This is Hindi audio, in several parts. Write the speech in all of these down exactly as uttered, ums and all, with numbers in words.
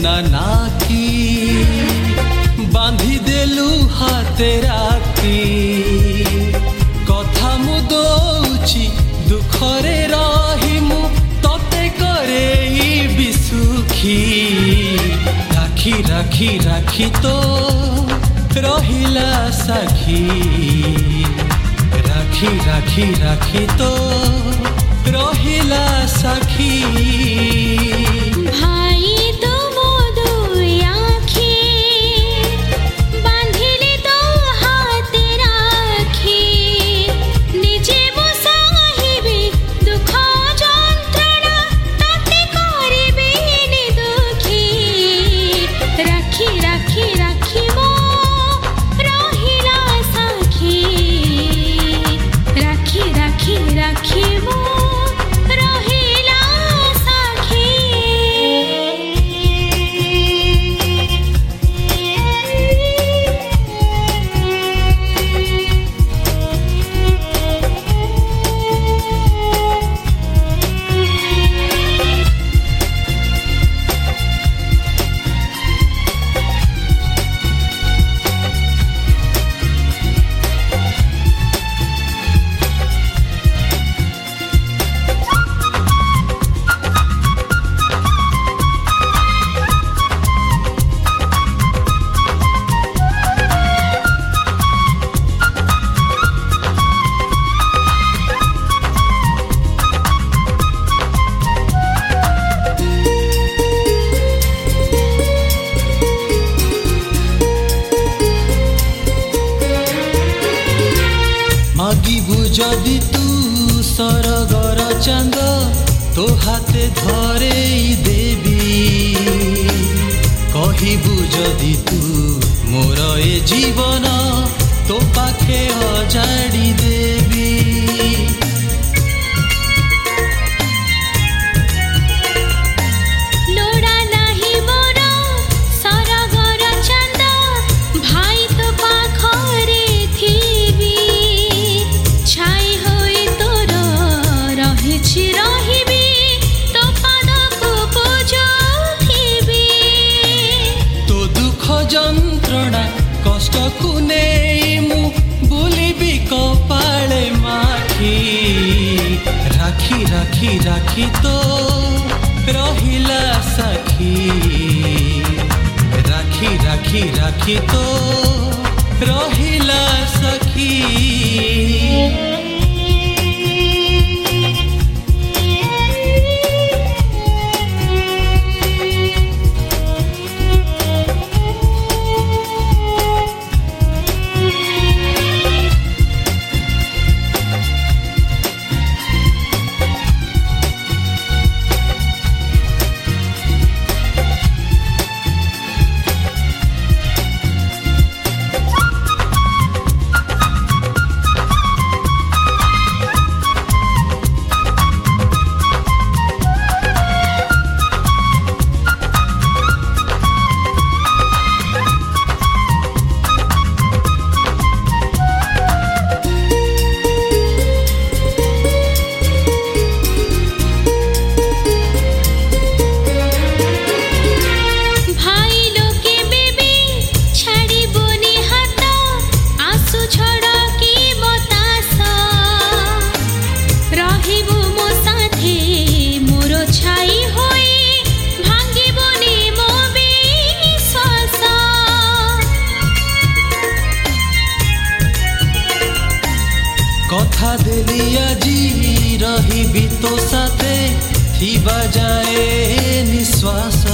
सुना नाकी बांधी देलु हाथे राखी कथा मु दौची दुखरे रही मु तते करे बिसुखी राखी राखी राखी तो रहिला साखी राखी राखी राखी तो रहिला साखी जदि तू सरगर चांद तो हाथे धरे देवी कहबू जदि तू मोर ए जीवन तो पाखे अजाड़ी देवी जंत्रणा कष्ट को नहीं मु बुलिबी कपाले माखी राखी राखी राखी तो रहिला साखी राखी राखी राखी तो रहिला सखी कथा देली आजी रही तो साथे थिबा जाए निश्वास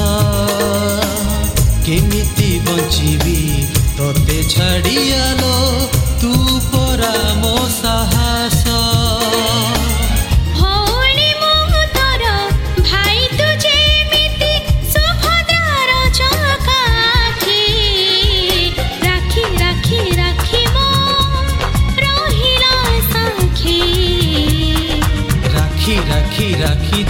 केमिति बंचिबी तोते छाड़ियालो तू परा मो साहस राखी राखी